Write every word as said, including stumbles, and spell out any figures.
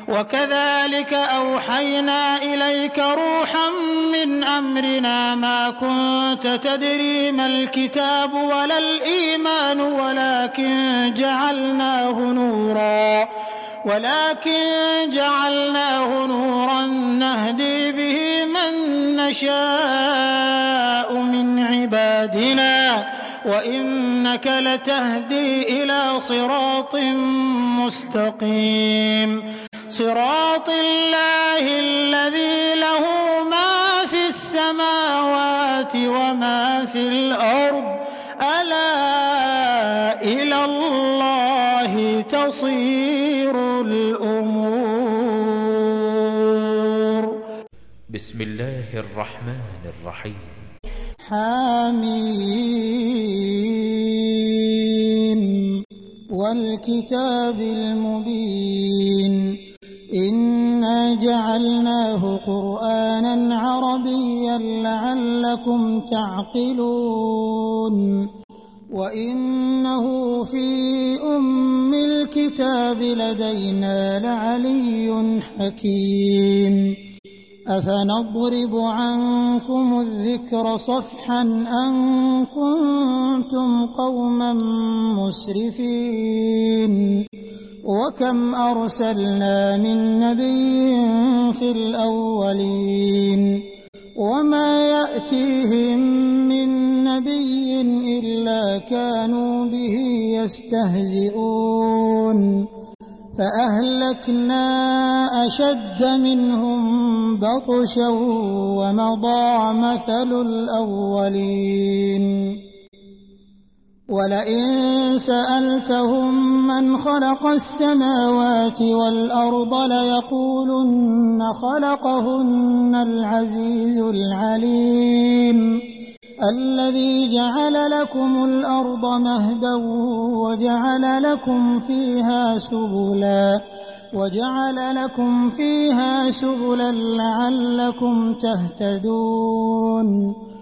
وكذلك أوحينا إليك روحا من أمرنا ما كنت تدري ما الكتاب ولا الإيمان ولكن جعلناه نورا ولكن جعلناه نورا نهدي به من نشاء من عبادنا وإنك لتهدي إلى صراط مستقيم صراط الله الذي له ما في السماوات وما في الأرض ألا إلى الله تصير الأمور. بسم الله الرحمن الرحيم. حميم والكتاب المبين إنا جعلناه قرآنا عربيا لعلكم تعقلون وإنه في أم الكتاب لدينا لعلي حكيم أفنضرب عنكم الذكر صفحا أن كنتم قوما مسرفين وكم أرسلنا من نبي في الأولين وما يأتيهم من نبي إلا كانوا به يستهزئون فأهلكنا أشد منهم بطشا ومضى مثل الأولين ولئن سألتهم من خلق السماوات والأرض ليقولن خلقهن العزيز العليم الذي جعل لكم الأرض مهدا وجعل لكم فيها سبلا وجعل لكم فيها سبلا لعلكم تهتدون